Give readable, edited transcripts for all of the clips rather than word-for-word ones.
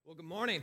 Well, good morning.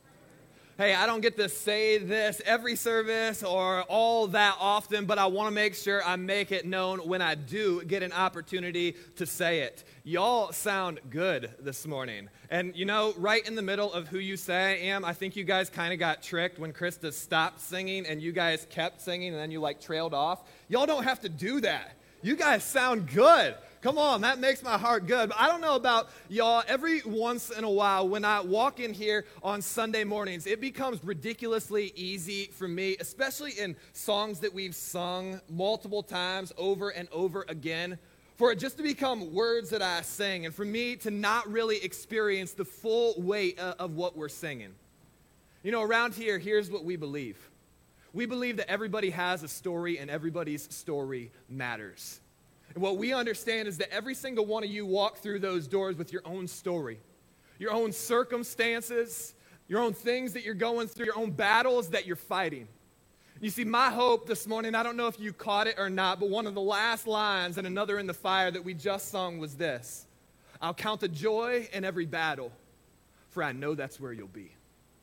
Hey, I don't get to say this every service or all that often, but I want to make sure I make it known when I do get an opportunity to say it. Y'all sound good this morning. And you know, right in the middle of who you say I am, I think you guys kind of got tricked when Krista stopped singing and you guys kept singing and then you trailed off. Y'all don't have to do that. You guys sound good. Come on, that makes my heart good. But I don't know about y'all, every once in a while when I walk in here on Sunday mornings, it becomes ridiculously easy for me, especially in songs that we've sung multiple times over and over again, for it just to become words that I sing and for me to not really experience the full weight of what we're singing. You know, around here, here's what we believe. We believe that everybody has a story and everybody's story matters. And what we understand is that every single one of you walk through those doors with your own story, your own circumstances, your own things that you're going through, your own battles that you're fighting. You see, my hope this morning, I don't know if you caught it or not, but one of the last lines in Another in the Fire that we just sung was this: I'll count the joy in every battle, for I know that's where you'll be.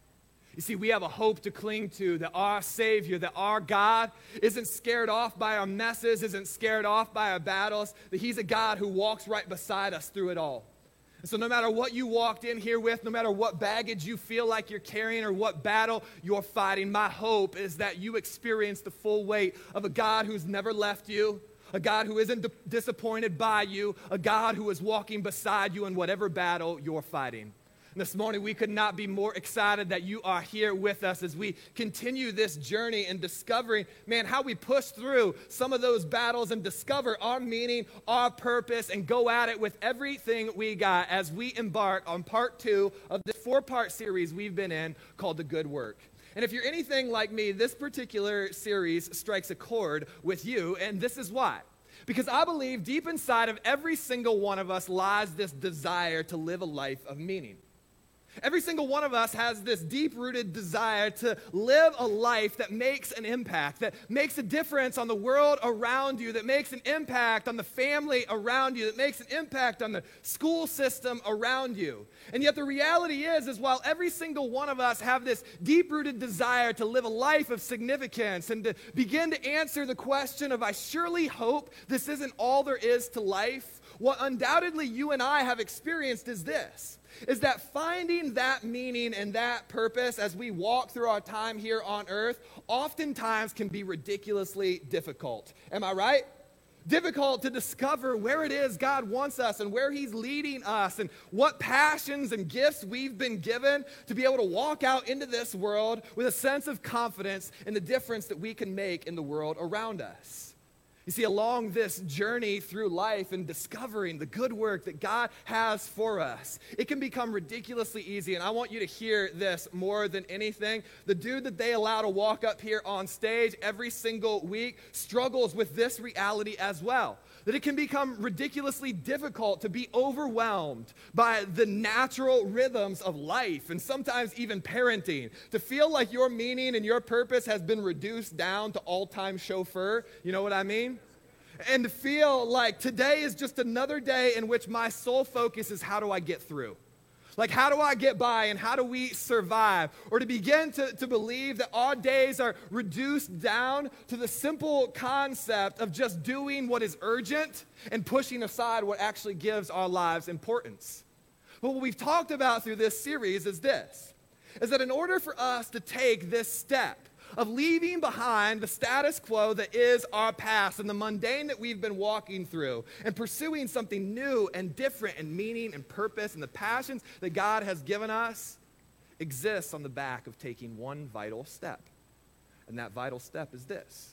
You see, we have a hope to cling to, that our Savior, that our God isn't scared off by our messes, isn't scared off by our battles, that He's a God who walks right beside us through it all. And so no matter what you walked in here with, no matter what baggage you feel like you're carrying or what battle you're fighting, my hope is that you experience the full weight of a God who's never left you, a God who isn't disappointed by you, a God who is walking beside you in whatever battle you're fighting. This morning, we could not be more excited that you are here with us as we continue this journey in discovering, how we push through some of those battles and discover our meaning, our purpose, and go at it with everything we got as we embark on part 2 of this 4-part series we've been in called The Good Work. And if you're anything like me, this particular series strikes a chord with you, and this is why. Because I believe deep inside of every single one of us lies this desire to live a life of meaning. Every single one of us has this deep-rooted desire to live a life that makes an impact, that makes a difference on the world around you, that makes an impact on the family around you, that makes an impact on the school system around you. And yet the reality is while every single one of us have this deep-rooted desire to live a life of significance and to begin to answer the question of, I surely hope this isn't all there is to life, what undoubtedly you and I have experienced is this, is that finding that meaning and that purpose as we walk through our time here on earth oftentimes can be ridiculously difficult. Am I right? Difficult to discover where it is God wants us and where He's leading us and what passions and gifts we've been given to be able to walk out into this world with a sense of confidence in the difference that we can make in the world around us. You see, along this journey through life and discovering the good work that God has for us, it can become ridiculously easy. And I want you to hear this more than anything. The dude that they allow to walk up here on stage every single week struggles with this reality as well. That it can become ridiculously difficult to be overwhelmed by the natural rhythms of life and sometimes even parenting. To feel like your meaning and your purpose has been reduced down to all-time chauffeur. You know what I mean? And to feel like today is just another day in which my sole focus is how do I get through? Like, how do I get by and how do we survive? Or to begin to believe that our days are reduced down to the simple concept of just doing what is urgent and pushing aside what actually gives our lives importance. But what we've talked about through this series is this, is that in order for us to take this step of leaving behind the status quo that is our past and the mundane that we've been walking through and pursuing something new and different and meaning and purpose and the passions that God has given us exists on the back of taking one vital step. And that vital step is this,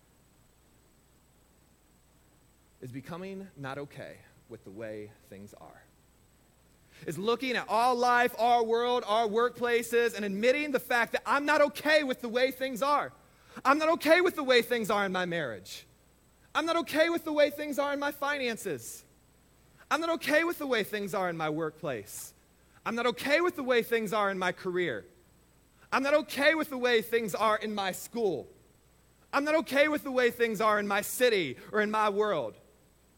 is becoming not okay with the way things are. Is looking at our life, our world, our workplaces, and admitting the fact that I'm not okay with the way things are. I'm not okay with the way things are in my marriage. I'm not okay with the way things are in my finances. I'm not okay with the way things are in my workplace. I'm not okay with the way things are in my career. I'm not okay with the way things are in my school. I'm not okay with the way things are in my city or in my world.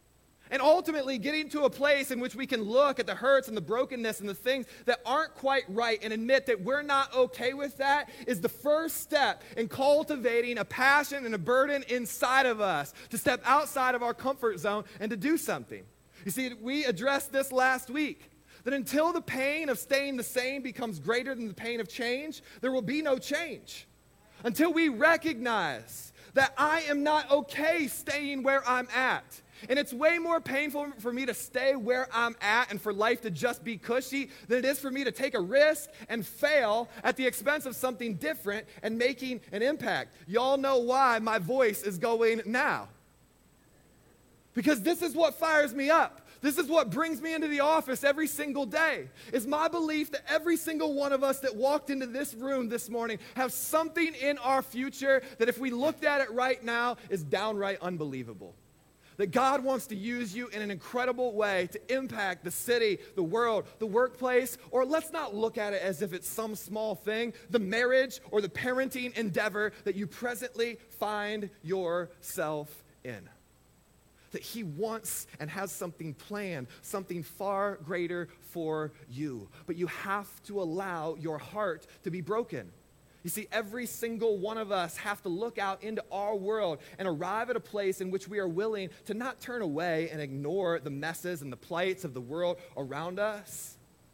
And ultimately getting to a place in which we can look at the hurts and the brokenness and the things that aren't quite right and admit that we're not okay with that is the first step in cultivating a passion and a burden inside of us to step outside of our comfort zone and to do something. You see, we addressed this last week, that until the pain of staying the same becomes greater than the pain of change, there will be no change. Until we recognize that I am not okay staying where I'm at. And it's way more painful for me to stay where I'm at and for life to just be cushy than it is for me to take a risk and fail at the expense of something different and making an impact. Y'all know why my voice is going now. Because this is what fires me up. This is what brings me into the office every single day. It's my belief that every single one of us that walked into this room this morning have something in our future that if we looked at it right now is downright unbelievable. That God wants to use you in an incredible way to impact the city, the world, the workplace, or let's not look at it as if it's some small thing, the marriage or the parenting endeavor that you presently find yourself in. That he wants and has something planned, something far greater for you. But you have to allow your heart to be broken. You see, every single one of us have to look out into our world and arrive at a place in which we are willing to not turn away and ignore the messes and the plights of the world around us,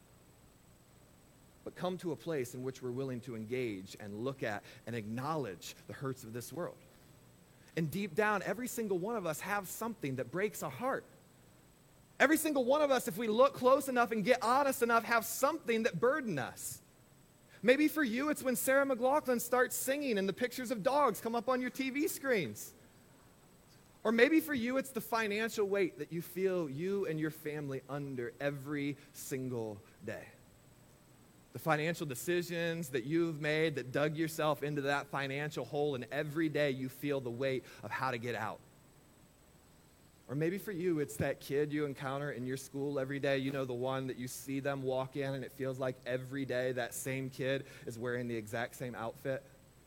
but come to a place in which we're willing to engage and look at and acknowledge the hurts of this world. And deep down, every single one of us have something that breaks our heart. Every single one of us, if we look close enough and get honest enough, have something that burdens us. Maybe for you, it's when Sarah McLachlan starts singing and the pictures of dogs come up on your TV screens. Or maybe for you, it's the financial weight that you feel you and your family under every single day. The financial decisions that you've made that dug yourself into that financial hole, and every day you feel the weight of how to get out. Or maybe for you, it's that kid you encounter in your school every day. You know, the one that you see them walk in and it feels like every day that same kid is wearing the exact same outfit.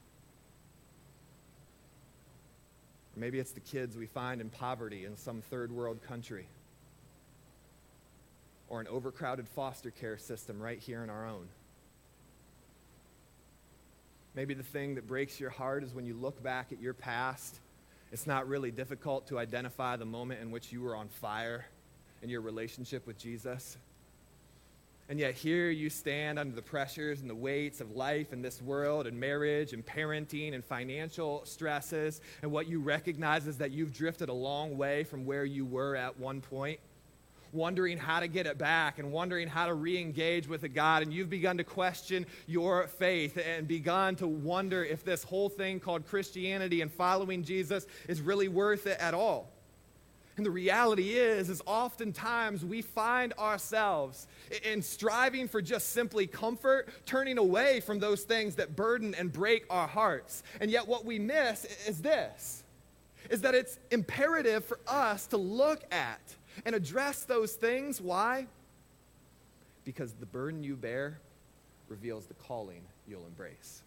Or maybe it's the kids we find in poverty in some third world country. Or an overcrowded foster care system right here in our own. Maybe the thing that breaks your heart is when you look back at your past. It's not really difficult to identify the moment in which you were on fire in your relationship with Jesus. And yet here you stand under the pressures and the weights of life in this world and marriage and parenting and financial stresses. And what you recognize is that you've drifted a long way from where you were at one point, wondering how to get it back and wondering how to re-engage with a God. And you've begun to question your faith and begun to wonder if this whole thing called Christianity and following Jesus is really worth it at all. And the reality is oftentimes we find ourselves in striving for just simply comfort, turning away from those things that burden and break our hearts. And yet what we miss is this, is that it's imperative for us to look at and address those things. Why? Because the burden you bear reveals the calling you'll embrace.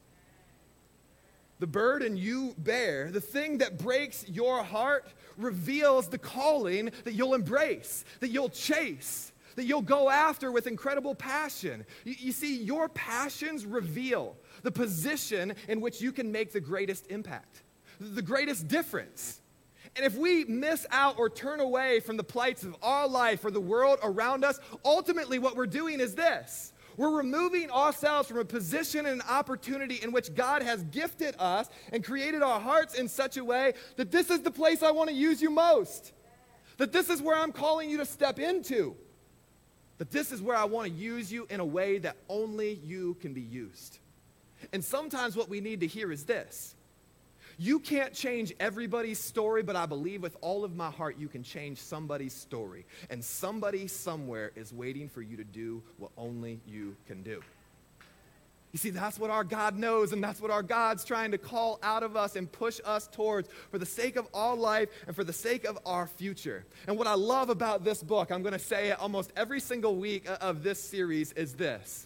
The burden you bear, the thing that breaks your heart, reveals the calling that you'll embrace, that you'll chase, that you'll go after with incredible passion. You see, your passions reveal the position in which you can make the greatest impact, the greatest difference. And if we miss out or turn away from the plights of our life or the world around us, ultimately what we're doing is this. We're removing ourselves from a position and an opportunity in which God has gifted us and created our hearts in such a way that this is the place I want to use you most. That this is where I'm calling you to step into. That this is where I want to use you in a way that only you can be used. And sometimes what we need to hear is this. You can't change everybody's story, but I believe with all of my heart you can change somebody's story. And somebody somewhere is waiting for you to do what only you can do. You see, that's what our God knows, and that's what our God's trying to call out of us and push us towards for the sake of our life and for the sake of our future. And what I love about this book, I'm going to say it almost every single week of this series, is this.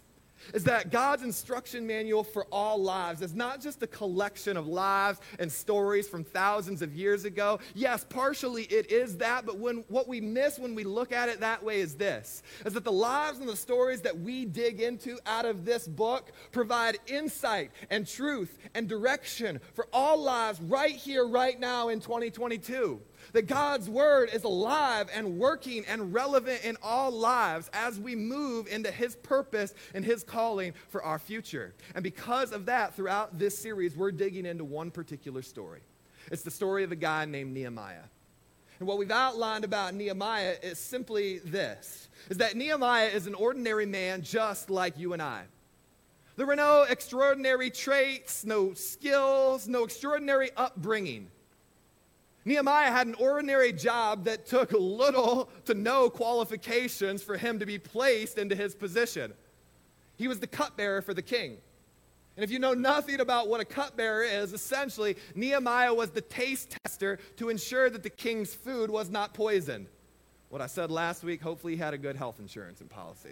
is that God's instruction manual for all lives is not just a collection of lives and stories from thousands of years ago. Yes, partially it is that, but what we miss when we look at it that way is this, is that the lives and the stories that we dig into out of this book provide insight and truth and direction for all lives right here, right now in 2022. That God's word is alive and working and relevant in all lives as we move into his purpose and his calling for our future. And because of that, throughout this series, we're digging into one particular story. It's the story of a guy named Nehemiah. And what we've outlined about Nehemiah is simply this, is that Nehemiah is an ordinary man just like you and I. There were no extraordinary traits, no skills, no extraordinary upbringing. Nehemiah had an ordinary job that took little to no qualifications for him to be placed into his position. He was the cupbearer for the king. And if you know nothing about what a cupbearer is, essentially, Nehemiah was the taste tester to ensure that the king's food was not poisoned. What I said last week, hopefully he had a good health insurance and policy.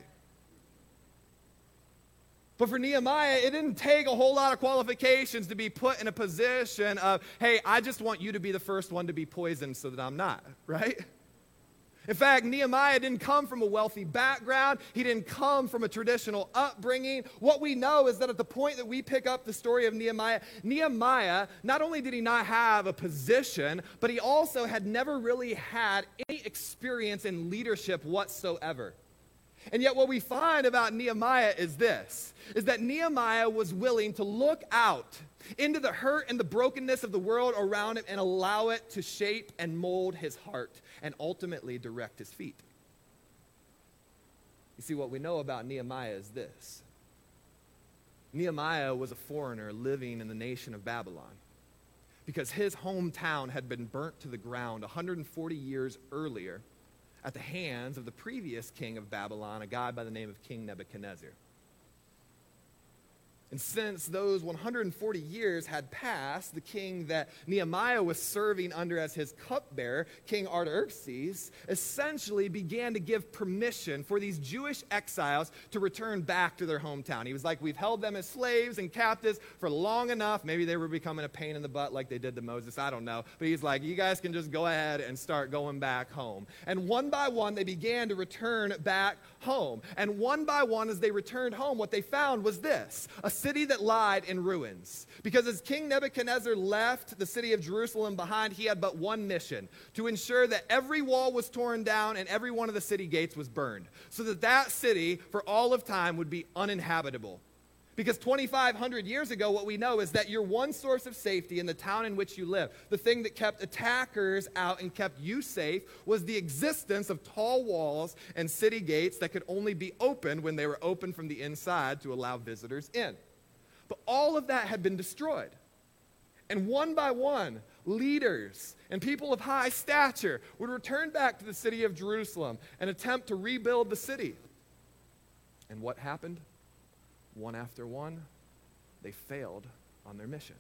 But for Nehemiah, it didn't take a whole lot of qualifications to be put in a position of, hey, I just want you to be the first one to be poisoned so that I'm not, right? In fact, Nehemiah didn't come from a wealthy background. He didn't come from a traditional upbringing. What we know is that at the point that we pick up the story of Nehemiah, Nehemiah, not only did he not have a position, but he also had never really had any experience in leadership whatsoever. And yet what we find about Nehemiah is this, is that Nehemiah was willing to look out into the hurt and the brokenness of the world around him and allow it to shape and mold his heart and ultimately direct his feet. You see, what we know about Nehemiah is this. Nehemiah was a foreigner living in the nation of Babylon because his hometown had been burnt to the ground 140 years earlier at the hands of the previous king of Babylon, a guy by the name of King Nebuchadnezzar. And since those 140 years had passed, the king that Nehemiah was serving under as his cupbearer, King Artaxerxes, essentially began to give permission for these Jewish exiles to return back to their hometown. He was like, we've held them as slaves and captives for long enough. Maybe they were becoming a pain in the butt like they did to Moses. I don't know. But he's like, you guys can just go ahead and start going back home. And one by one, they began to return back home. And one by one, as they returned home, what they found was this, a city that lied in ruins. Because as King Nebuchadnezzar left the city of Jerusalem behind, he had but one mission, to ensure that every wall was torn down and every one of the city gates was burned, so that that city, for all of time, would be uninhabitable. Because 2,500 years ago, what we know is that your one source of safety in the town in which you live, the thing that kept attackers out and kept you safe, was the existence of tall walls and city gates that could only be opened when they were opened from the inside to allow visitors in. But all of that had been destroyed. And one by one, leaders and people of high stature would return back to the city of Jerusalem and attempt to rebuild the city. And what happened? One after one, they failed on their mission.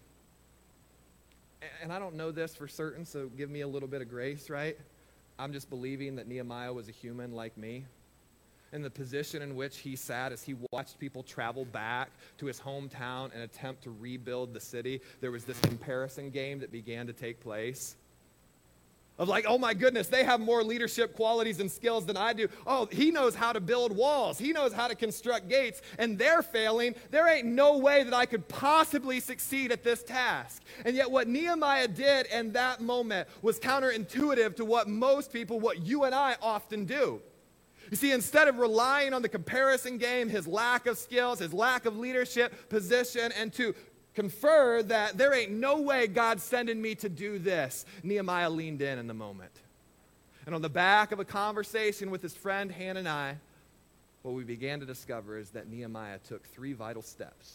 And I don't know this for certain, so give me a little bit of grace, right? I'm just believing that Nehemiah was a human like me. And the position in which he sat as he watched people travel back to his hometown and attempt to rebuild the city, there was this comparison game that began to take place. Of like, oh my goodness, they have more leadership qualities and skills than I do. Oh, he knows how to build walls. He knows how to construct gates, and they're failing. There ain't no way that I could possibly succeed at this task. And yet what Nehemiah did in that moment was counterintuitive to what most people, what you and I often do. You see, instead of relying on the comparison game, his lack of skills, his lack of leadership position, and to confer that there ain't no way God's sending me to do this, Nehemiah leaned in the moment. And on the back of a conversation with his friend Hanani, what we began to discover is that Nehemiah took three vital steps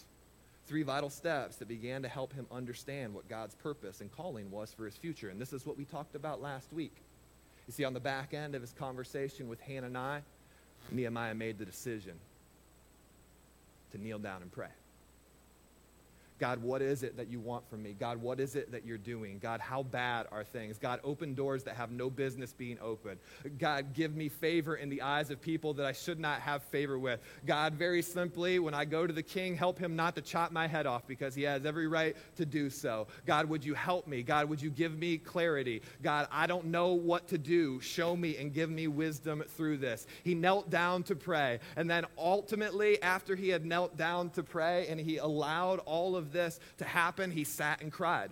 that began to help him understand what God's purpose and calling was for his future. And this is what we talked about last week. You see, on the back end of his conversation with Hanani, Nehemiah made the decision to kneel down and pray. God, what is it that you want from me? God, what is it that you're doing? God, how bad are things? God, open doors that have no business being opened. God, give me favor in the eyes of people that I should not have favor with. God, very simply, when I go to the king, help him not to chop my head off because he has every right to do so. God, would you help me? God, would you give me clarity? God, I don't know what to do. Show me and give me wisdom through this. He knelt down to pray. And then ultimately, after he had knelt down to pray and he allowed all of this to happen, he sat and cried.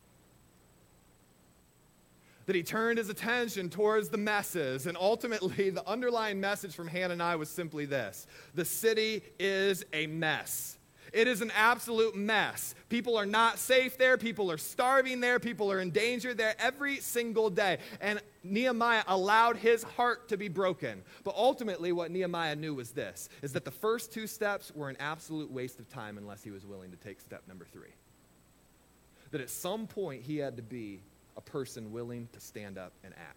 That he turned his attention towards the messes, and ultimately the underlying message from Hananiah was simply this: the city is a mess. It is an absolute mess. People are not safe there. People are starving there. People are in danger there every single day. And Nehemiah allowed his heart to be broken. But ultimately what Nehemiah knew was this, is that the first two steps were an absolute waste of time unless he was willing to take step number 3. That at some point he had to be a person willing to stand up and act.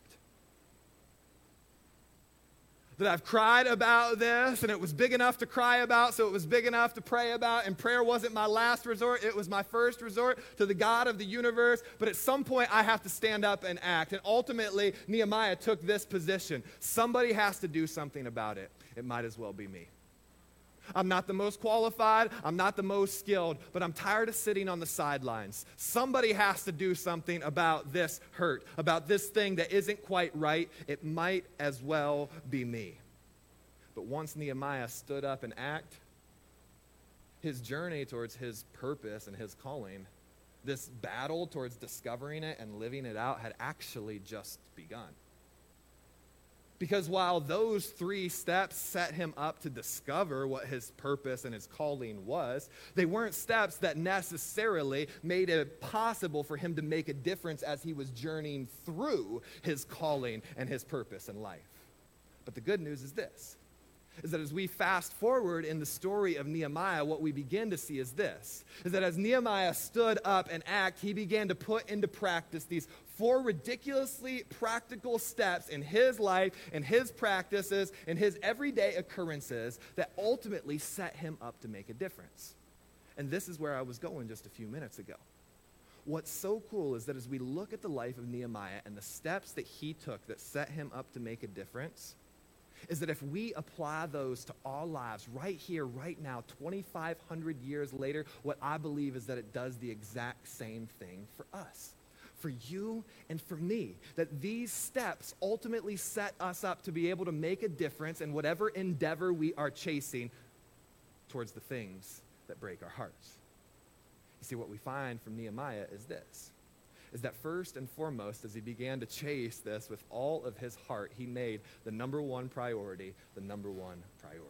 That I've cried about this, and it was big enough to cry about, so it was big enough to pray about, and prayer wasn't my last resort, it was my first resort to the God of the universe, but at some point I have to stand up and act, and ultimately Nehemiah took this position. Somebody has to do something about it. It might as well be me. I'm not the most qualified, I'm not the most skilled, but I'm tired of sitting on the sidelines. Somebody has to do something about this hurt, about this thing that isn't quite right. It might as well be me. But once Nehemiah stood up and acted, his journey towards his purpose and his calling, this battle towards discovering it and living it out, had actually just begun. Because while those 3 steps set him up to discover what his purpose and his calling was, they weren't steps that necessarily made it possible for him to make a difference as he was journeying through his calling and his purpose in life. But the good news is this, is that as we fast forward in the story of Nehemiah, what we begin to see is this, is that as Nehemiah stood up and acted, he began to put into practice these 4 ridiculously practical steps in his life, in his practices, in his everyday occurrences that ultimately set him up to make a difference. And this is where I was going just a few minutes ago. What's so cool is that as we look at the life of Nehemiah and the steps that he took that set him up to make a difference, is that if we apply those to our lives right here, right now, 2,500 years later, what I believe is that it does the exact same thing for us. For you and for me, that these steps ultimately set us up to be able to make a difference in whatever endeavor we are chasing towards the things that break our hearts. You see, what we find from Nehemiah is this, is that first and foremost, as he began to chase this with all of his heart, he made the number one priority the number one priority.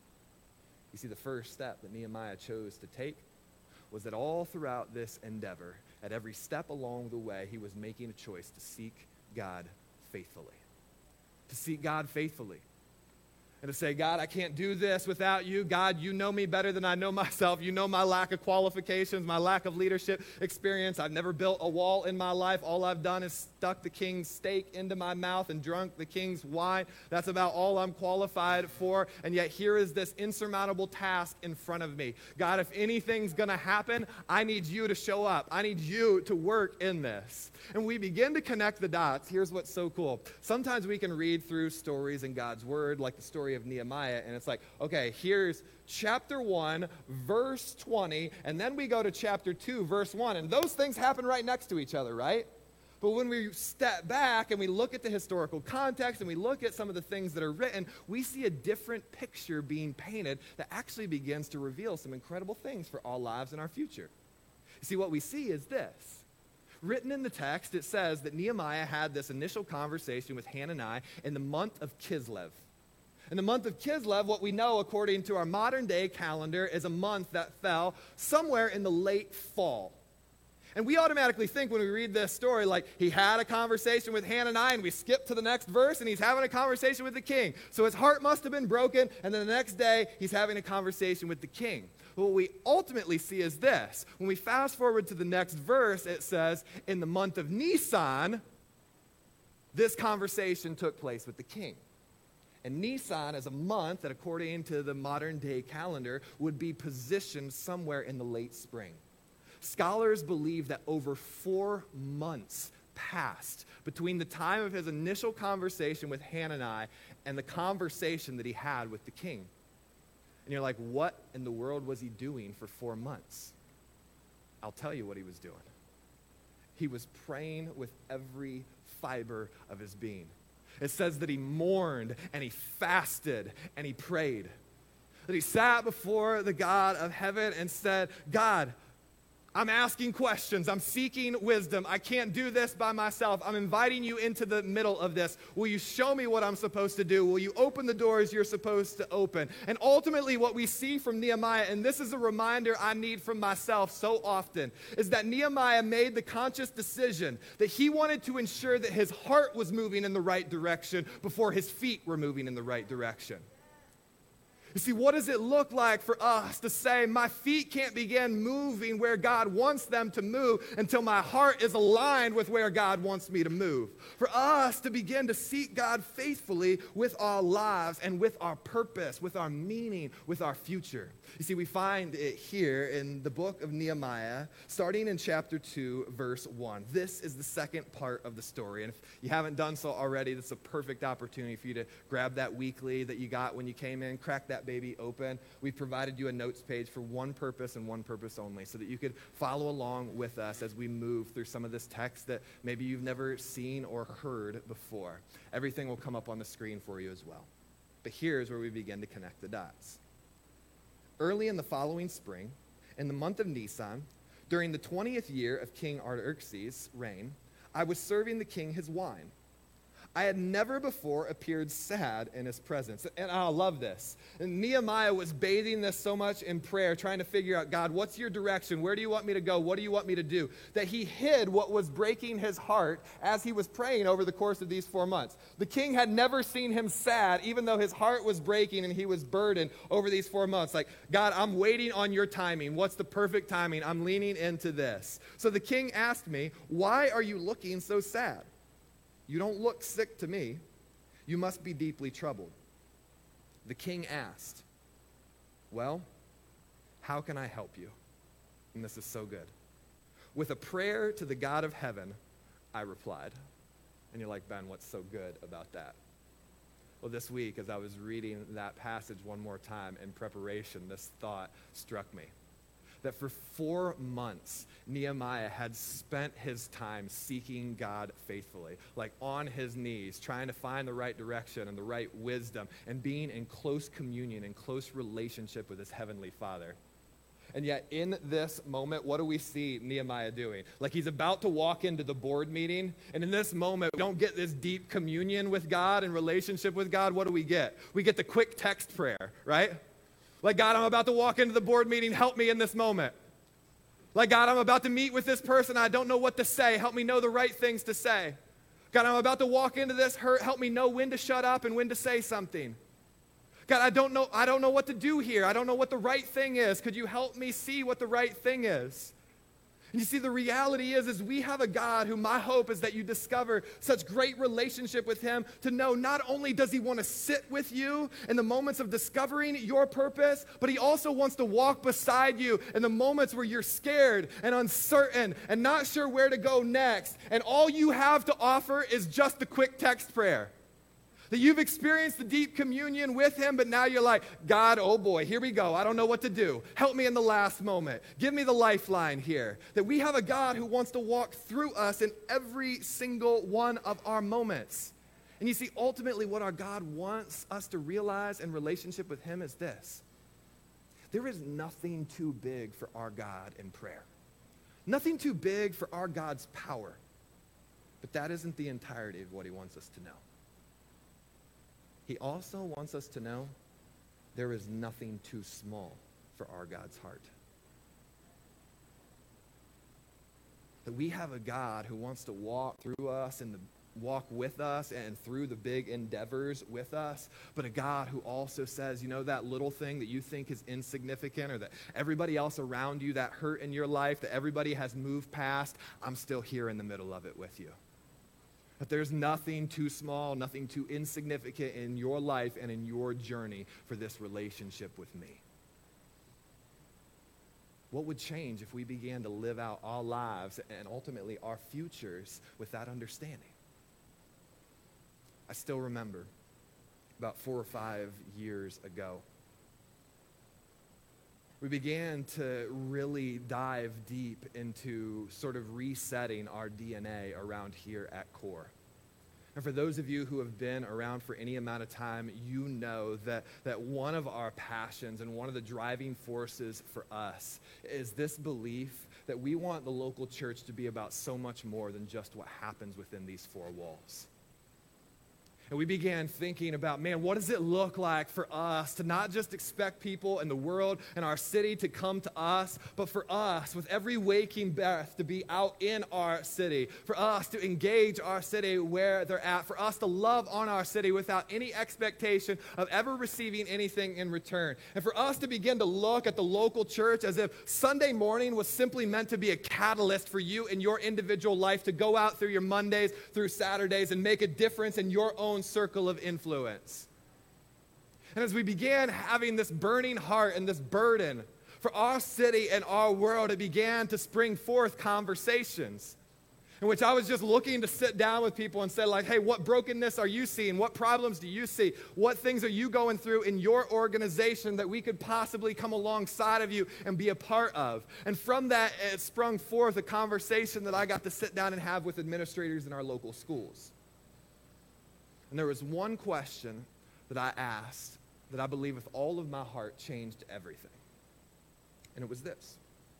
You see, the first step that Nehemiah chose to take was that all throughout this endeavor, at every step along the way, he was making a choice to seek God faithfully. To seek God faithfully. And to say, God, I can't do this without you. God, you know me better than I know myself. You know my lack of qualifications, my lack of leadership experience. I've never built a wall in my life. All I've done is stuck the king's steak into my mouth and drunk the king's wine. That's about all I'm qualified for. And yet here is this insurmountable task in front of me. God, if anything's going to happen, I need you to show up. I need you to work in this. And we begin to connect the dots. Here's what's so cool. Sometimes we can read through stories in God's word, like the story of Nehemiah, and it's like, okay, here's chapter 1, verse 20, and then we go to chapter 2, verse 1, and those things happen right next to each other, right? But when we step back and we look at the historical context and we look at some of the things that are written, we see a different picture being painted that actually begins to reveal some incredible things for our lives and our future. You see, what we see is this. Written in the text, it says that Nehemiah had this initial conversation with Hananiah in the month of Kislev. In the month of Kislev, what we know according to our modern day calendar is a month that fell somewhere in the late fall. And we automatically think when we read this story, like he had a conversation with Hananiah, and we skip to the next verse, and he's having a conversation with the king. So his heart must have been broken, and then the next day, he's having a conversation with the king. But what we ultimately see is this. When we fast forward to the next verse, it says, in the month of Nisan, this conversation took place with the king. And Nisan is a month that, according to the modern day calendar, would be positioned somewhere in the late spring. Scholars believe that over 4 months passed between the time of his initial conversation with Hanani and the conversation that he had with the king. And you're like, what in the world was he doing for 4 months? I'll tell you what he was doing. He was praying with every fiber of his being. It says that he mourned and he fasted and he prayed. That he sat before the God of heaven and said, God, I'm asking questions. I'm seeking wisdom. I can't do this by myself. I'm inviting you into the middle of this. Will you show me what I'm supposed to do? Will you open the doors you're supposed to open? And ultimately what we see from Nehemiah, and this is a reminder I need from myself so often, is that Nehemiah made the conscious decision that he wanted to ensure that his heart was moving in the right direction before his feet were moving in the right direction. You see, what does it look like for us to say, my feet can't begin moving where God wants them to move until my heart is aligned with where God wants me to move? For us to begin to seek God faithfully with our lives and with our purpose, with our meaning, with our future. You see, we find it here in the book of Nehemiah, starting in chapter 2, verse 1. This is the second part of the story. And if you haven't done so already, this is a perfect opportunity for you to grab that weekly that you got when you came in, crack that baby open. We've provided you a notes page for one purpose and one purpose only, so that you could follow along with us as we move through some of this text that maybe you've never seen or heard before. Everything will come up on the screen for you as well. But here's where we begin to connect the dots. Early in the following spring, in the month of Nisan, during the 20th year of King Artaxerxes' reign, I was serving the king his wine. I had never before appeared sad in his presence. And I love this. And Nehemiah was bathing this so much in prayer, trying to figure out, God, what's your direction? Where do you want me to go? What do you want me to do? That he hid what was breaking his heart as he was praying over the course of these 4 months. The king had never seen him sad, even though his heart was breaking and he was burdened over these 4 months. Like, God, I'm waiting on your timing. What's the perfect timing? I'm leaning into this. So the king asked me, why are you looking so sad? You don't look sick to me. You must be deeply troubled. The king asked, well, how can I help you? And this is so good. With a prayer to the God of heaven, I replied. And you're like, Ben, what's so good about that? Well, this week, as I was reading that passage one more time in preparation, this thought struck me. That for 4 months, Nehemiah had spent his time seeking God faithfully, like on his knees, trying to find the right direction and the right wisdom, and being in close communion and close relationship with his heavenly Father. And yet in this moment, what do we see Nehemiah doing? Like he's about to walk into the board meeting, and in this moment, we don't get this deep communion with God and relationship with God. What do we get? We get the quick text prayer, right? Like, God, I'm about to walk into the board meeting. Help me in this moment. Like, God, I'm about to meet with this person. I don't know what to say. Help me know the right things to say. God, I'm about to walk into this hurt. Help me know when to shut up and when to say something. God, I don't know what to do here. I don't know what the right thing is. Could you help me see what the right thing is? And you see, the reality is we have a God who my hope is that you discover such great relationship with him to know not only does he want to sit with you in the moments of discovering your purpose, but he also wants to walk beside you in the moments where you're scared and uncertain and not sure where to go next. And all you have to offer is just the quick text prayer. That you've experienced the deep communion with him, but now you're like, God, oh boy, here we go. I don't know what to do. Help me in the last moment. Give me the lifeline here. That we have a God who wants to walk through us in every single one of our moments. And you see, ultimately what our God wants us to realize in relationship with him is this. There is nothing too big for our God in prayer. Nothing too big for our God's power. But that isn't the entirety of what he wants us to know. He also wants us to know there is nothing too small for our God's heart. That we have a God who wants to walk through us and walk with us and through the big endeavors with us, but a God who also says, you know, that little thing that you think is insignificant or that everybody else around you, that hurt in your life, that everybody has moved past, I'm still here in the middle of it with you. That there's nothing too small, nothing too insignificant in your life and in your journey for this relationship with me. What would change if we began to live out our lives and ultimately our futures with that understanding? I still remember about 4 or 5 years ago, we began to really dive deep into sort of resetting our DNA around here at Core. And for those of you who have been around for any amount of time, you know that one of our passions and one of the driving forces for us is this belief that we want the local church to be about so much more than just what happens within these 4 walls. And we began thinking about, man, what does it look like for us to not just expect people in the world and our city to come to us, but for us, with every waking breath, to be out in our city, for us to engage our city where they're at, for us to love on our city without any expectation of ever receiving anything in return, and for us to begin to look at the local church as if Sunday morning was simply meant to be a catalyst for you in your individual life to go out through your Mondays, through Saturdays, and make a difference in your own circle of influence. And as we began having this burning heart and this burden for our city and our world, it began to spring forth conversations in which I was just looking to sit down with people and say, like, hey, what brokenness are you seeing? What problems do you see? What things are you going through in your organization that we could possibly come alongside of you and be a part of? And from that, it sprung forth a conversation that I got to sit down and have with administrators in our local schools. And there was one question that I asked that I believe with all of my heart changed everything. And it was this: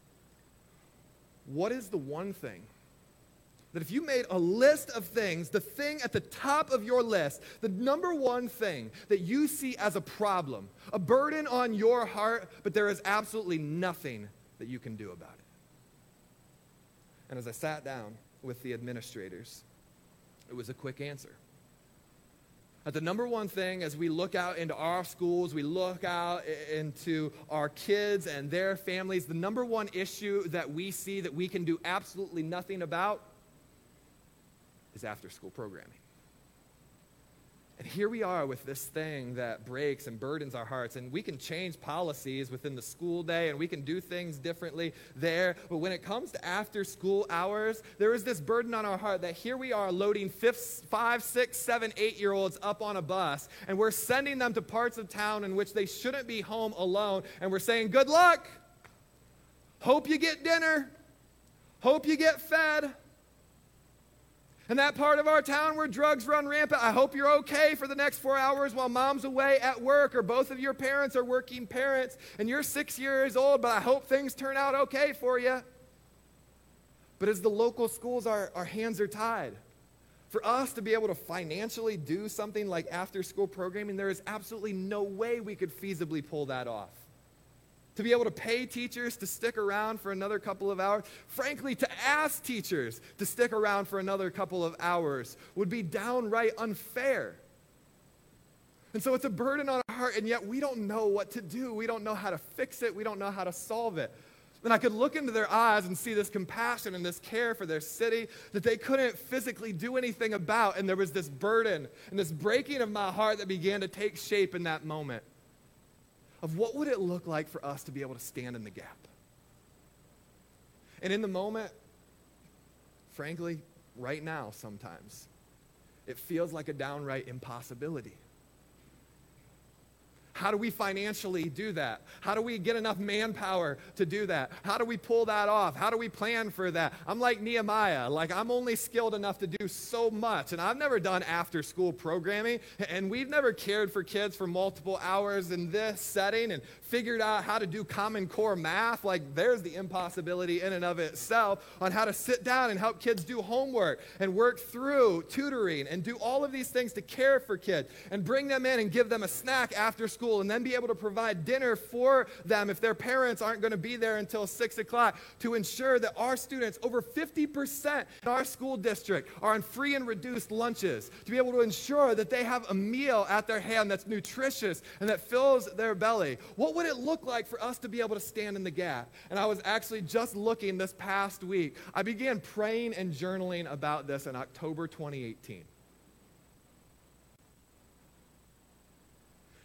what is the one thing that if you made a list of things, the thing at the top of your list, the number one thing that you see as a problem, a burden on your heart, but there is absolutely nothing that you can do about it? And as I sat down with the administrators, it was a quick answer. That the number one thing as we look out into our schools, we look out into our kids and their families, the number one issue that we see that we can do absolutely nothing about is after-school programming. And here we are with this thing that breaks and burdens our hearts, and we can change policies within the school day, and we can do things differently there. But when it comes to after-school hours, there is this burden on our heart that here we are loading 5, 6, 7, 8-year-olds up on a bus, and we're sending them to parts of town in which they shouldn't be home alone, and we're saying, good luck. Hope you get dinner. Hope you get fed. And that part of our town where drugs run rampant, I hope you're okay for the next 4 hours while mom's away at work, or both of your parents are working parents and you're 6 years old, but I hope things turn out okay for you. But as the local schools, our hands are tied. For us to be able to financially do something like after-school programming, there is absolutely no way we could feasibly pull that off. To be able to pay teachers to stick around for another couple of hours, frankly, to ask teachers to stick around for another couple of hours would be downright unfair. And so it's a burden on our heart, and yet we don't know what to do. We don't know how to fix it. We don't know how to solve it. And I could look into their eyes and see this compassion and this care for their city that they couldn't physically do anything about, and there was this burden and this breaking of my heart that began to take shape in that moment. Of what would it look like for us to be able to stand in the gap? And in the moment, frankly, right now sometimes, it feels like a downright impossibility. How do we financially do that? How do we get enough manpower to do that? How do we pull that off? How do we plan for that? I'm like Nehemiah. Like, I'm only skilled enough to do so much. And I've never done after-school programming. And we've never cared for kids for multiple hours in this setting and figured out how to do Common Core math. Like, there's the impossibility in and of itself on how to sit down and help kids do homework and work through tutoring and do all of these things to care for kids and bring them in and give them a snack after school, and then be able to provide dinner for them if their parents aren't going to be there until 6 o'clock, to ensure that our students, over 50% in our school district, are on free and reduced lunches, to be able to ensure that they have a meal at their hand that's nutritious and that fills their belly. What would it look like for us to be able to stand in the gap? And I was actually just looking this past week. I began praying and journaling about this in October 2018.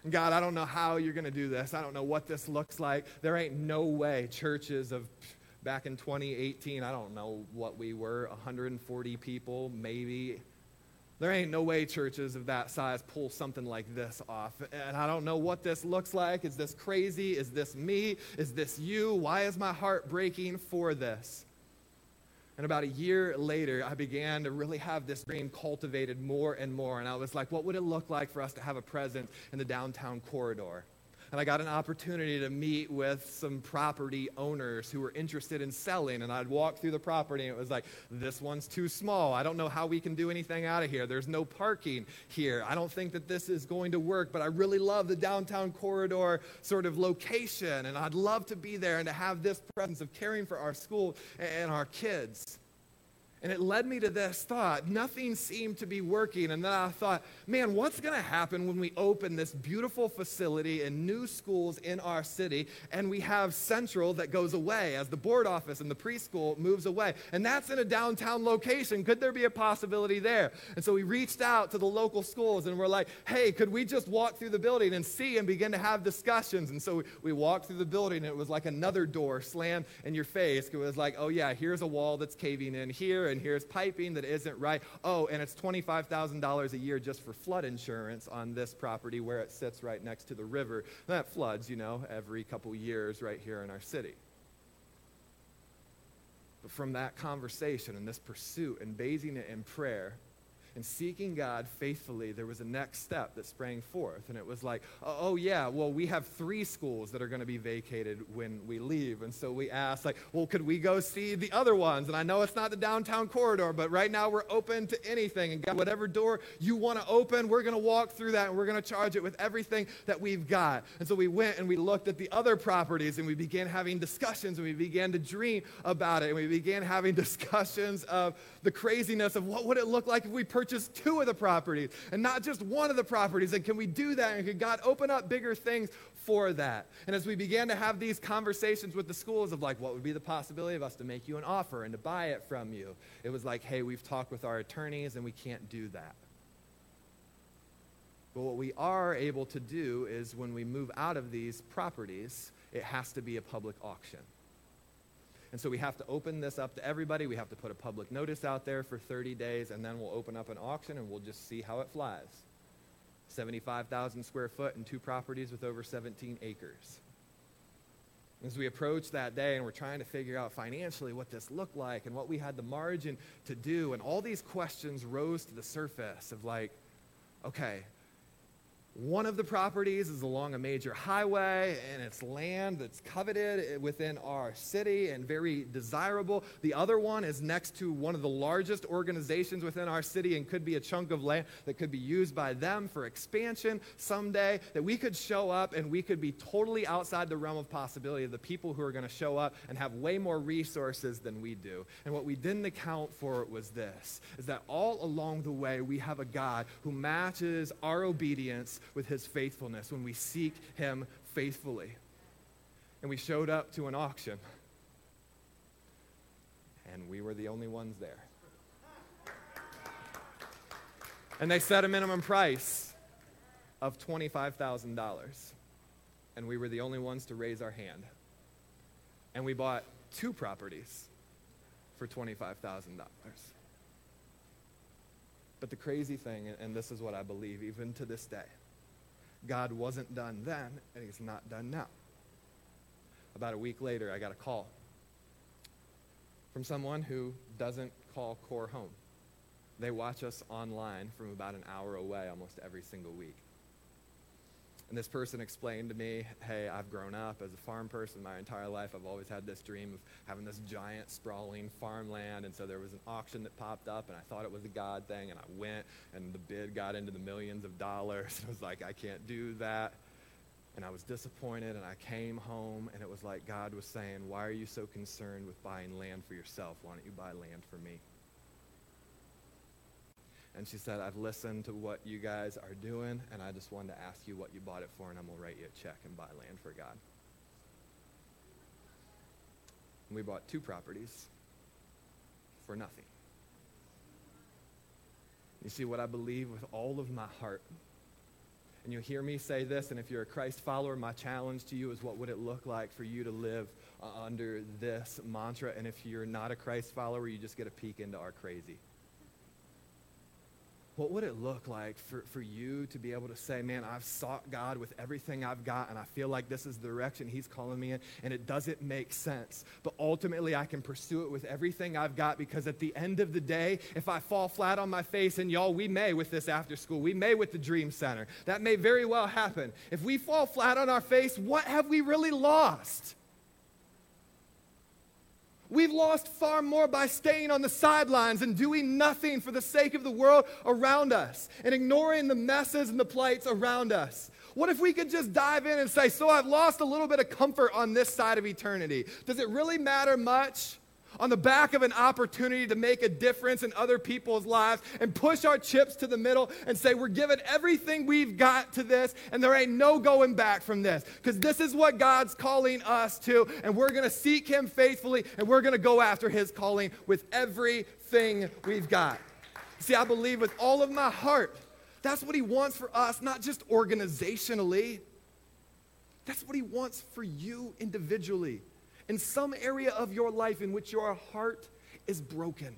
God, I don't know how you're going to do this. I don't know what this looks like. There ain't no way churches of back in 2018, I don't know what we were, 140 people, maybe. There ain't no way churches of that size pull something like this off. And I don't know what this looks like. Is this crazy? Is this me? Is this you? Why is my heart breaking for this? And about a year later, I began to really have this dream cultivated more and more. And I was like, what would it look like for us to have a presence in the downtown corridor? And I got an opportunity to meet with some property owners who were interested in selling. And I'd walk through the property, and it was like, this one's too small. I don't know how we can do anything out of here. There's no parking here. I don't think that this is going to work, but I really love the downtown corridor sort of location. And I'd love to be there and to have this presence of caring for our school and our kids. And it led me to this thought. Nothing seemed to be working. And then I thought, man, what's going to happen when we open this beautiful facility and new schools in our city, and we have Central that goes away as the board office and the preschool moves away? And that's in a downtown location. Could there be a possibility there? And so we reached out to the local schools, and we're like, hey, could we just walk through the building and see and begin to have discussions? And so we walked through the building, and it was like another door slammed in your face. It was like, oh, yeah, here's a wall that's caving in here, and here's piping that isn't right. Oh, and it's $25,000 a year just for flood insurance on this property where it sits right next to the river. That floods, every couple years right here in our city. But from that conversation and this pursuit and bathing it in prayer and seeking God faithfully, there was a next step that sprang forth. And it was like, oh yeah, well, we have 3 schools that are going to be vacated when we leave. And so we asked, well, could we go see the other ones? And I know it's not the downtown corridor, but right now we're open to anything. And God, whatever door you want to open, we're going to walk through that, and we're going to charge it with everything that we've got. And so we went and we looked at the other properties, and we began having discussions, and we began to dream about it. And we began having discussions of the craziness of what would it look like if we purchased 2 of the properties and not just 1 of the properties. And can we do that? And could God open up bigger things for that? And as we began to have these conversations with the schools of what would be the possibility of us to make you an offer and to buy it from you, it was like, hey, we've talked with our attorneys and we can't do that. But what we are able to do is when we move out of these properties, it has to be a public auction. And so we have to open this up to everybody. We have to put a public notice out there for 30 days, and then we'll open up an auction, and we'll just see how it flies. 75,000 square foot and 2 properties with over 17 acres. As we approach that day and we're trying to figure out financially what this looked like and what we had the margin to do, and all these questions rose to the surface of okay, one of the properties is along a major highway, and it's land that's coveted within our city and very desirable. The other one is next to one of the largest organizations within our city and could be a chunk of land that could be used by them for expansion someday, that we could show up and we could be totally outside the realm of possibility of the people who are going to show up and have way more resources than we do. And what we didn't account for was this, is that all along the way we have a God who matches our obedience with his faithfulness when we seek him faithfully. And we showed up to an auction, and we were the only ones there. And they set a minimum price of $25,000, and we were the only ones to raise our hand. And we bought 2 properties for $25,000. But the crazy thing, and this is what I believe even to this day, God wasn't done then, and he's not done now. About a week later, I got a call from someone who doesn't call Core home. They watch us online from about an hour away almost every single week. And this person explained to me, hey, I've grown up as a farm person my entire life. I've always had this dream of having this giant, sprawling farmland. And so there was an auction that popped up, and I thought it was a God thing. And I went, and the bid got into the millions of dollars. And I was like, I can't do that. And I was disappointed, and I came home, and it was like God was saying, why are you so concerned with buying land for yourself? Why don't you buy land for me? And she said, I've listened to what you guys are doing, and I just wanted to ask you what you bought it for, and I'm going to write you a check and buy land for God. And we bought 2 properties for nothing. You see, what I believe with all of my heart And you'll hear me say this, and if you're a Christ follower, my challenge to you is what would it look like for you to live under this mantra? And if you're not a Christ follower, you just get a peek into our crazy. What would it look like for you to be able to say, man, I've sought God with everything I've got, and I feel like this is the direction he's calling me in, and it doesn't make sense. But ultimately, I can pursue it with everything I've got, because at the end of the day, if I fall flat on my face, and y'all, we may with this after school, we may with the Dream Center. That may very well happen. If we fall flat on our face, what have we really lost? We've lost far more by staying on the sidelines and doing nothing for the sake of the world around us and ignoring the messes and the plights around us. What if we could just dive in and say, so I've lost a little bit of comfort on this side of eternity. Does it really matter much? On the back of an opportunity to make a difference in other people's lives and push our chips to the middle and say we're giving everything we've got to this and there ain't no going back from this, because this is what God's calling us to, and we're going to seek him faithfully and we're going to go after his calling with everything we've got. See, I believe with all of my heart that's what he wants for us, not just organizationally. That's what he wants for you individually. In some area of your life in which your heart is broken.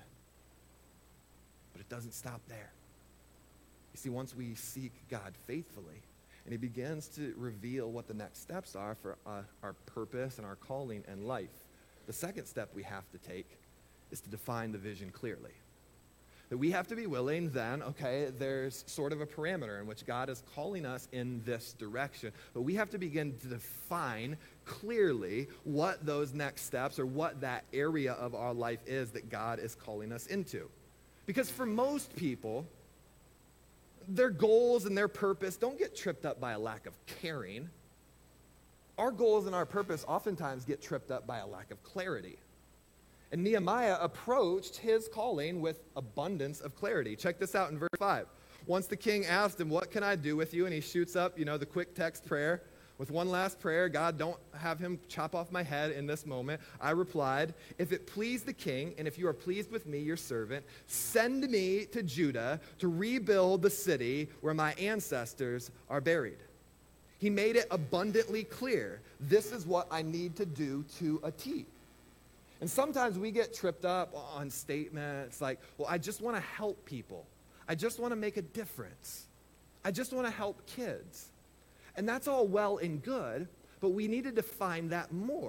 But it doesn't stop there. You see, once we seek God faithfully, and he begins to reveal what the next steps are for our purpose and our calling in life, the second step we have to take is to define the vision clearly. That we have to be willing then, okay, there's sort of a parameter in which God is calling us in this direction, but we have to begin to define clearly what those next steps or what that area of our life is that God is calling us into. Because for most people, their goals and their purpose don't get tripped up by a lack of caring. Our goals and our purpose oftentimes get tripped up by a lack of clarity. And Nehemiah approached his calling with abundance of clarity. Check this out in verse 5. Once the king asked him, what can I do with you? And he shoots up, the quick text prayer. With one last prayer, God, don't have him chop off my head in this moment. I replied, if it please the king, and if you are pleased with me, your servant, send me to Judah to rebuild the city where my ancestors are buried. He made it abundantly clear. This is what I need to do to a T. And sometimes we get tripped up on statements like, well, I just want to help people. I just want to make a difference. I just want to help kids. And that's all well and good, but we need to define that more.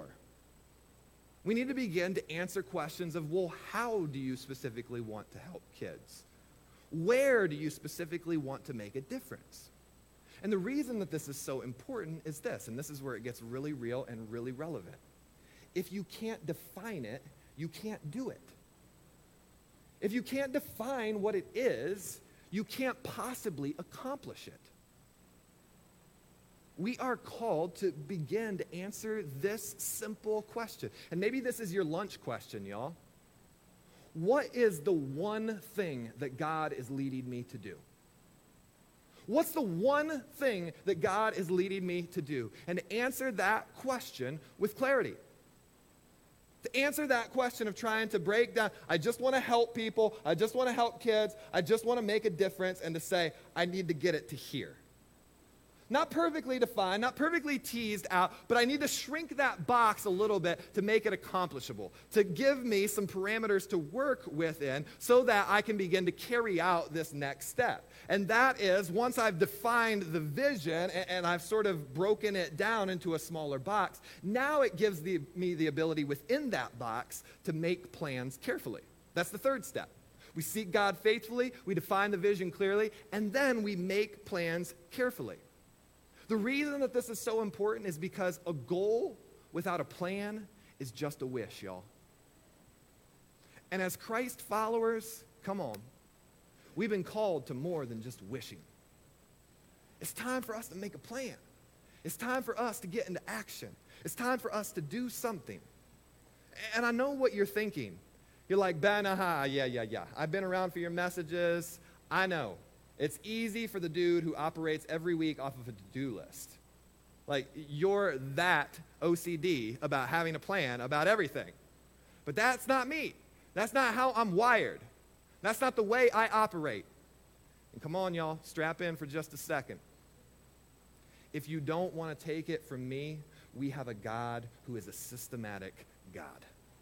We need to begin to answer questions of, well, how do you specifically want to help kids? Where do you specifically want to make a difference? And the reason that this is so important is this, and this is where it gets really real and really relevant. If you can't define it, you can't do it. If you can't define what it is, you can't possibly accomplish it. We are called to begin to answer this simple question. And maybe this is your lunch question, y'all. What is the one thing that God is leading me to do? What's the one thing that God is leading me to do? And to answer that question with clarity. To answer that question of trying to break down, I just want to help people, I just want to help kids, I just want to make a difference, and to say, I need to get it to here. Not perfectly defined, not perfectly teased out, but I need to shrink that box a little bit to make it accomplishable, to give me some parameters to work within so that I can begin to carry out this next step. And that is, once I've defined the vision and I've sort of broken it down into a smaller box, now it gives me the ability within that box to make plans carefully. That's the third step. We seek God faithfully, we define the vision clearly, and then we make plans carefully. The reason that this is so important is because a goal without a plan is just a wish, y'all. And as Christ followers, come on, we've been called to more than just wishing. It's time for us to make a plan. It's time for us to get into action. It's time for us to do something. And I know what you're thinking. You're like, Ben, yeah. I've been around for your messages. I know. It's easy for the dude who operates every week off of a to-do list. Like, you're that OCD about having a plan about everything. But that's not me. That's not how I'm wired. That's not the way I operate. And come on, y'all, strap in for just a second. if you don't want to take it from me, we have a God who is a systematic God,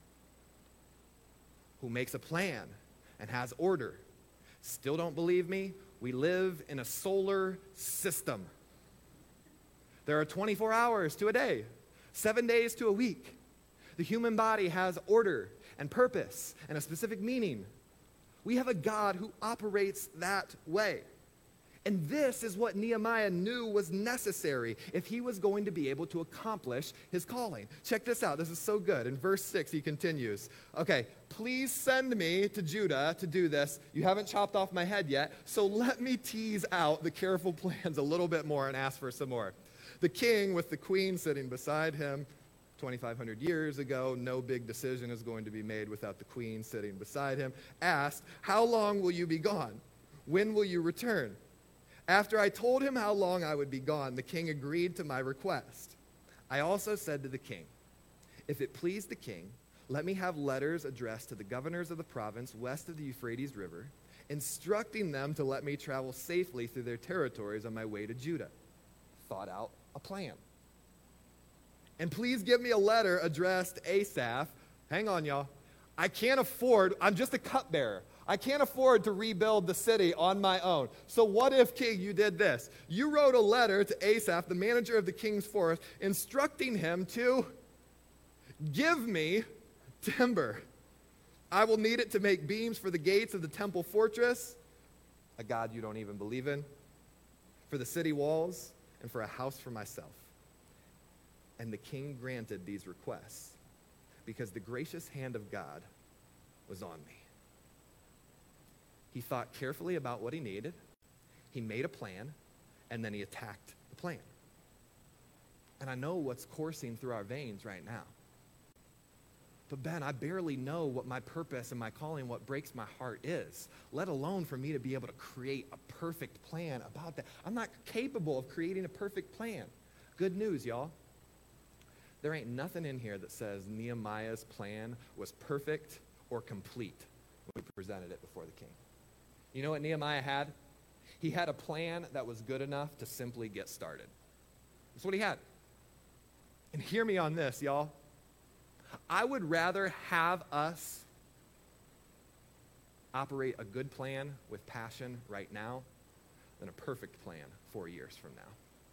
who makes a plan and has order. Still don't believe me? We live in a solar system. There are 24 hours to a day, 7 days to a week. The human body has order and purpose and a specific meaning. We have a God who operates that way. And this is what Nehemiah knew was necessary if he was going to be able to accomplish his calling. Check this out. This is so good. In verse 6, he continues, okay, please send me to Judah to do this. You haven't chopped off my head yet, so let me tease out the careful plans a little bit more and ask for some more. The king, with the queen sitting beside him, 2,500 years ago, no big decision is going to be made without the queen sitting beside him, asked, how long will you be gone? When will you return? After I told him how long I would be gone, the king agreed to my request. I also said to the king, if it please the king, let me have letters addressed to the governors of the province west of the Euphrates River, instructing them to let me travel safely through their territories on my way to Judah. Thought out a plan. And please give me a letter addressed to Asaph. Hang on, y'all. I'm just a cupbearer. I can't afford to rebuild the city on my own. So what if, king, you did this? You wrote a letter to Asaph, the manager of the king's forest, instructing him to give me timber. I will need it to make beams for the gates of the temple fortress, a God you don't even believe in, for the city walls, and for a house for myself. And the king granted these requests because the gracious hand of God was on me. He thought carefully about what he needed, he made a plan, and then he attacked the plan. And I know what's coursing through our veins right now. But Ben, I barely know what my purpose and my calling, what breaks my heart is, let alone for me to be able to create a perfect plan about that. I'm not capable of creating a perfect plan. Good news, y'all. There ain't nothing in here that says Nehemiah's plan was perfect or complete when we presented it before the king. You know what Nehemiah had? He had a plan that was good enough to simply get started. That's what he had. And hear me on this, y'all. I would rather have us operate a good plan with passion right now than a perfect plan 4 years from now.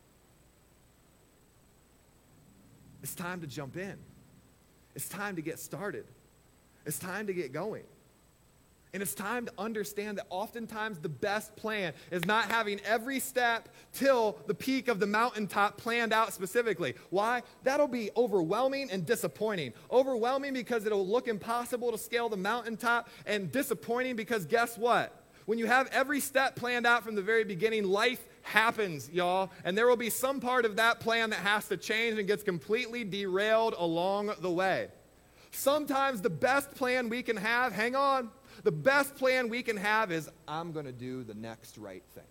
It's time to jump in. It's time to get started. It's time to get going. And it's time to understand that oftentimes the best plan is not having every step till the peak of the mountaintop planned out specifically. Why? That'll be overwhelming and disappointing. Overwhelming because it'll look impossible to scale the mountaintop, and disappointing because guess what? When you have every step planned out from the very beginning, life happens, y'all. And there will be some part of that plan that has to change and gets completely derailed along the way. Sometimes the best plan we can have, hang on, the best plan we can have is, I'm going to do the next right thing.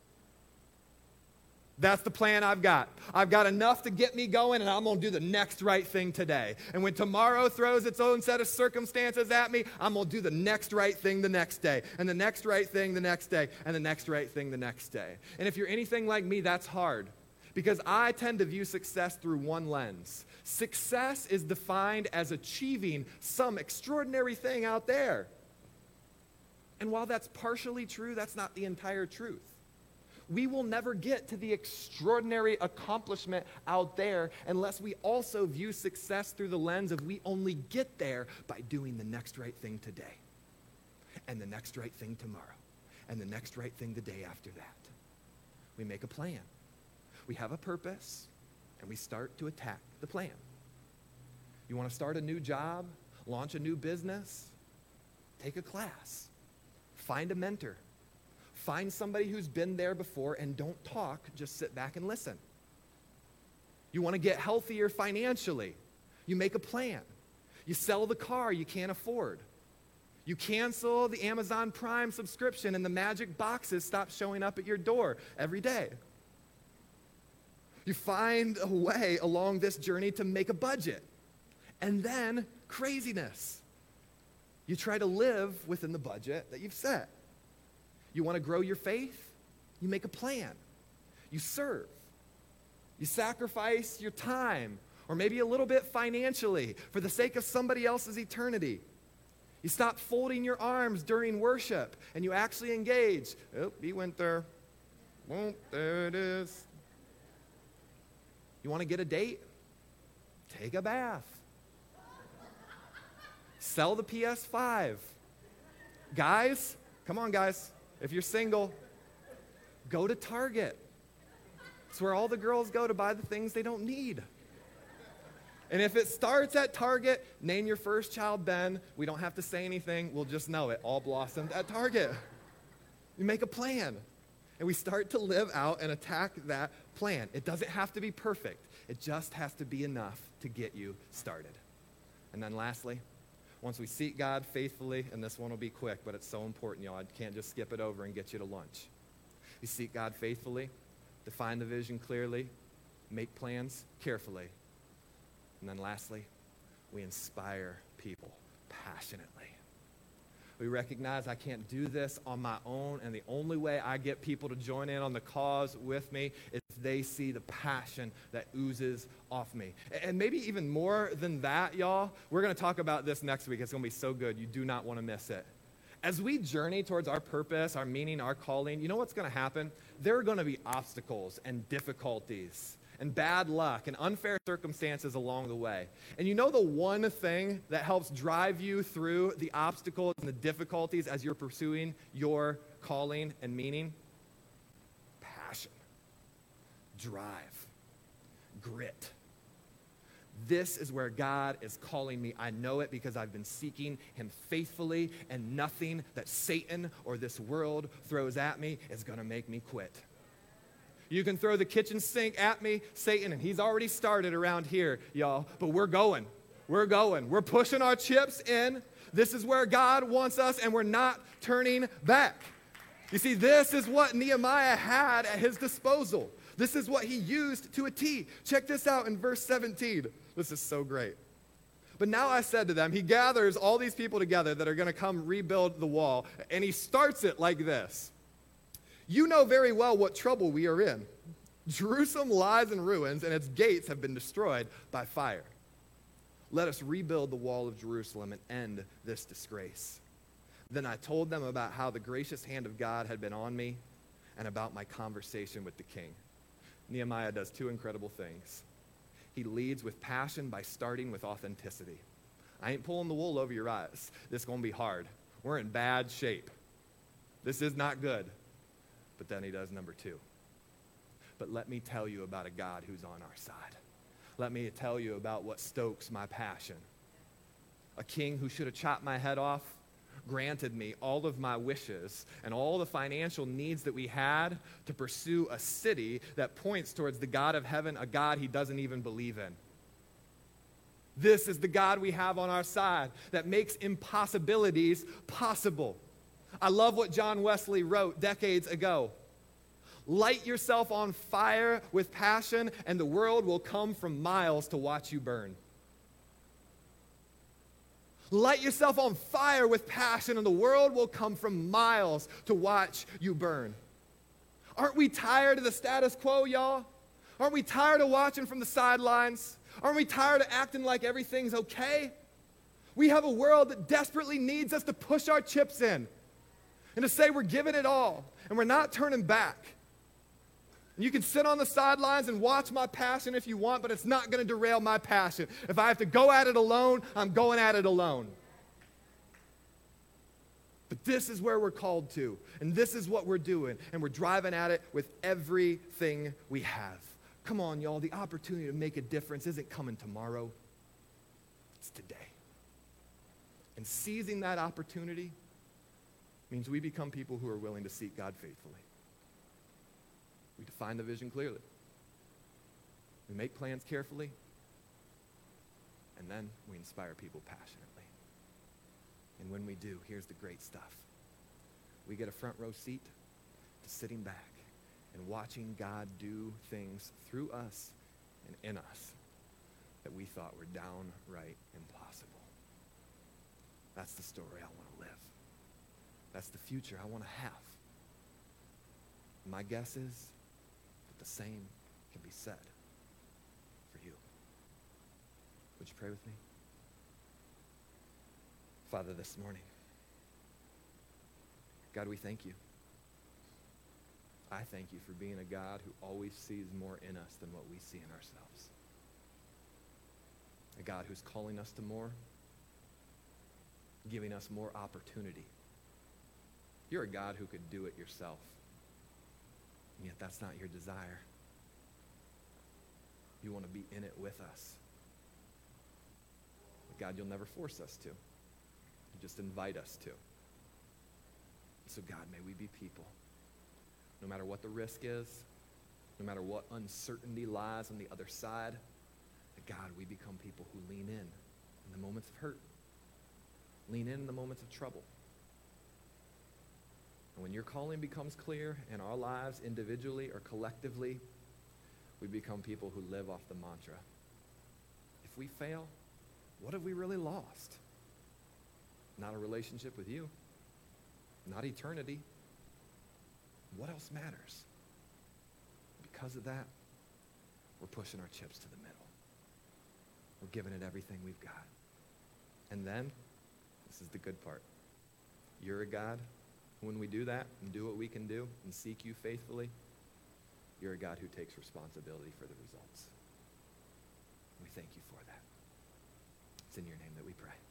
That's the plan I've got. I've got enough to get me going, and I'm going to do the next right thing today. And when tomorrow throws its own set of circumstances at me, I'm going to do the next right thing the next day, and the next right thing the next day, and the next right thing the next day. And if you're anything like me, that's hard, because I tend to view success through one lens. Success is defined as achieving some extraordinary thing out there. And while that's partially true, that's not the entire truth. We will never get to the extraordinary accomplishment out there unless we also view success through the lens of we only get there by doing the next right thing today, and the next right thing tomorrow, and the next right thing the day after that. We make a plan. We have a purpose, and we start to attack the plan. You want to start a new job, launch a new business? Take a class. Find a mentor. Find somebody who's been there before, and don't talk, just sit back and listen. You want to get healthier financially? You make a plan. You sell the car you can't afford. You cancel the Amazon Prime subscription, and the magic boxes stop showing up at your door every day. You find a way along this journey to make a budget. And then craziness. You try to live within the budget that you've set. You want to grow your faith? You make a plan. You serve. You sacrifice your time, or maybe a little bit financially, for the sake of somebody else's eternity. You stop folding your arms during worship, and you actually engage. Oh, he went there. Oh, there it is. You want to get a date? Take a bath. Sell the PS5. Guys, come on, guys. If you're single, go to Target. It's where all the girls go to buy the things they don't need. And if it starts at Target, name your first child Ben. We don't have to say anything. We'll just know it all blossomed at Target. You make a plan. And we start to live out and attack that plan. It doesn't have to be perfect. It just has to be enough to get you started. And then lastly, once we seek God faithfully, and this one will be quick, but it's so important, y'all. I can't just skip it over and get you to lunch. You seek God faithfully, define the vision clearly, make plans carefully. And then lastly, we inspire people passionately. We recognize I can't do this on my own, and the only way I get people to join in on the cause with me is if they see the passion that oozes off me. And maybe even more than that, y'all, we're going to talk about this next week. It's going to be so good. You do not want to miss it. As we journey towards our purpose, our meaning, our calling, you know what's going to happen? There are going to be obstacles and difficulties and bad luck and unfair circumstances along the way. And you know the one thing that helps drive you through the obstacles and the difficulties as you're pursuing your calling and meaning? Passion, drive, grit. This is where God is calling me. I know it because I've been seeking him faithfully, and nothing that Satan or this world throws at me is going to make me quit. You can throw the kitchen sink at me, Satan, and he's already started around here, y'all. But we're going. We're going. We're pushing our chips in. This is where God wants us, and we're not turning back. You see, this is what Nehemiah had at his disposal. This is what he used to a T. Check this out in verse 17. This is so great. But now I said to them, he gathers all these people together that are going to come rebuild the wall, and he starts it like this. You know very well what trouble we are in. Jerusalem lies in ruins, and its gates have been destroyed by fire. Let us rebuild the wall of Jerusalem and end this disgrace. Then I told them about how the gracious hand of God had been on me and about my conversation with the king. Nehemiah does two incredible things. He leads with passion by starting with authenticity. I ain't pulling the wool over your eyes. This is going to be hard. We're in bad shape. This is not good. But then he does number two. But let me tell you about a God who's on our side. Let me tell you about what stokes my passion. A king who should have chopped my head off granted me all of my wishes and all the financial needs that we had to pursue a city that points towards the God of heaven, a God he doesn't even believe in. This is the God we have on our side that makes impossibilities possible. I love what John Wesley wrote decades ago. Light yourself on fire with passion, and the world will come from miles to watch you burn. Light yourself on fire with passion, and the world will come from miles to watch you burn. Aren't we tired of the status quo, y'all? Aren't we tired of watching from the sidelines? Aren't we tired of acting like everything's okay? We have a world that desperately needs us to push our chips in and to say we're giving it all and we're not turning back. And you can sit on the sidelines and watch my passion if you want, but it's not going to derail my passion. If I have to go at it alone, I'm going at it alone. But this is where we're called to, and this is what we're doing, and we're driving at it with everything we have. Come on, y'all, the opportunity to make a difference isn't coming tomorrow. It's today. And seizing that opportunity means we become people who are willing to seek God faithfully. We define the vision clearly. We make plans carefully. And then we inspire people passionately. And when we do, here's the great stuff. We get a front row seat to sitting back and watching God do things through us and in us that we thought were downright impossible. That's the story I want to live. That's the future I want to have. My guess is that the same can be said Would you pray with me? Father, this morning, God, we thank you. I thank you for being a God who always sees more in us than what we see in ourselves. A God who's calling us to more, giving us more opportunity. You're a God who could do it yourself, and yet that's not your desire. You want to be in it with us. But God, you'll never force us to. You just invite us to. So God, may we be people, no matter what the risk is, no matter what uncertainty lies on the other side, that God, we become people who lean in the moments of hurt, lean in the moments of trouble. And when your calling becomes clear in our lives individually or collectively, we become people who live off the mantra. If we fail, what have we really lost? Not a relationship with you, not eternity. What else matters? Because of that, we're pushing our chips to the middle. We're giving it everything we've got. And then, this is the good part. You're a God, when we do that and do what we can do and seek you faithfully, you're a God who takes responsibility for the results. We thank you for that. It's in your name that we pray.